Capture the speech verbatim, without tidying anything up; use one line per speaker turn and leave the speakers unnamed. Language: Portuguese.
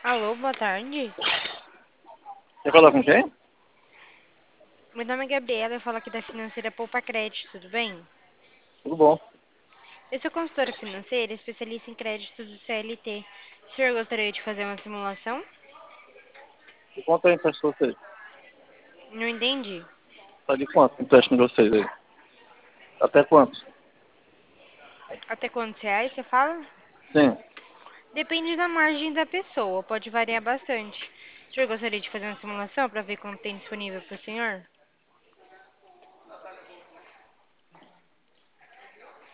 Alô, boa tarde.
Quer falar com quem?
Meu nome é Gabriela, eu falo aqui da financeira Poupa Crédito, tudo bem?
Tudo bom.
Eu sou consultora financeira, especialista em créditos do C L T. O senhor gostaria de fazer uma simulação?
E quanto é o empréstimo de vocês?
Não entendi.
Tá de quanto o empréstimo de vocês aí? Até quanto?
Até quantos reais você fala?
Sim.
Depende da margem da pessoa, pode variar bastante. O senhor gostaria de fazer uma simulação para ver quanto tem disponível para o senhor?